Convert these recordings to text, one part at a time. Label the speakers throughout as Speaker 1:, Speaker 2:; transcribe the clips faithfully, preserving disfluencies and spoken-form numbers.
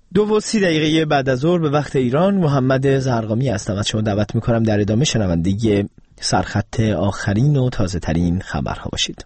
Speaker 1: دو و سی دقیقه بعد از ظهر به وقت ایران، محمد زرقامی هستم. از شما دعوت میکنم در ادامه شنونده سرخط آخرین و تازه ترین خبرها باشید.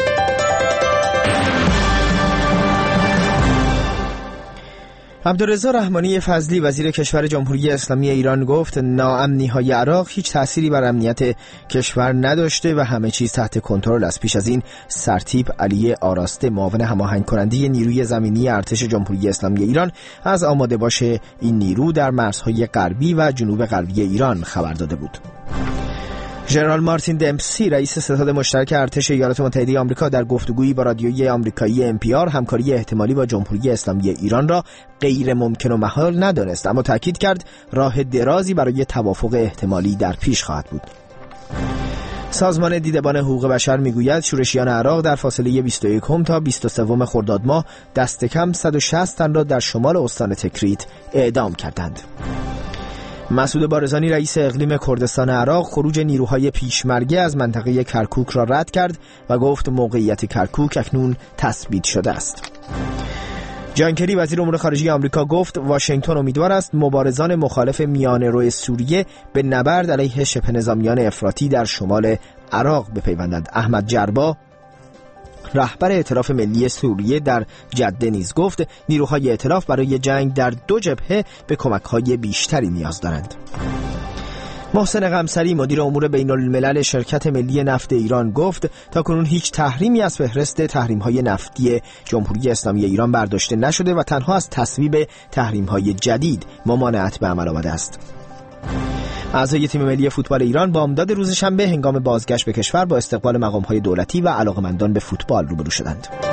Speaker 1: عبدالرضا رحمانی فضلی وزیر کشور جمهوری اسلامی ایران گفت ناامنی‌های عراق هیچ تأثیری بر امنیت کشور نداشته و همه چیز تحت کنترل است. پیش از این سرتیپ علی آراسته معاون هماهنگ کننده نیروی زمینی ارتش جمهوری اسلامی ایران از آماده باش این نیرو در مرزهای غربی و جنوب غربی ایران خبر داده بود. ژنرال مارتین دمپسی رئیس ستاد مشترک ارتش ایالات متحده آمریکا در گفتگویی با رادیوی آمریکایی ام پی آر همکاری احتمالی با جمهوری اسلامی ایران را غیر ممکن و محال ندانست، اما تاکید کرد راه درازی برای توافق احتمالی در پیش خواهد بود. سازمان دیدبان حقوق بشر میگوید شورشیان عراق در فاصله بیست و یکم تا بیست و سوم خرداد ماه دست کم صد و شصت تن را در شمال استان تکریت اعدام کردند. مسعود بارزانی رئیس اقلیم کردستان عراق خروج نیروهای پیشمرگه از منطقه کرکوک را رد کرد و گفت موقعیت کرکوک اکنون تثبیت شده است. جان کری وزیر امور خارجه آمریکا گفت واشنگتن امیدوار است مبارزان مخالف میانه‌رو سوریه به نبرد علیه شبه نظامیان افراطی در شمال عراق بپیوندند. احمد جربا رهبر ائتلاف ملی سوریه در جده نیز گفت نیروهای ائتلاف برای جنگ در دو جبهه به کمک‌های بیشتری نیاز دارند. محسن قمصری مدیر امور بین الملل شرکت ملی نفت ایران گفت تاکنون هیچ تحریمی از فهرست تحریم‌های نفتی جمهوری اسلامی ایران برداشته نشده و تنها از تصویب تحریم‌های جدید ممانعت به عمل آمده است. اعضای تیم ملی فوتبال ایران بامداد روز شنبه هنگام بازگشت به کشور با استقبال مقام‌های دولتی و علاقه‌مندان به فوتبال روبرو شدند.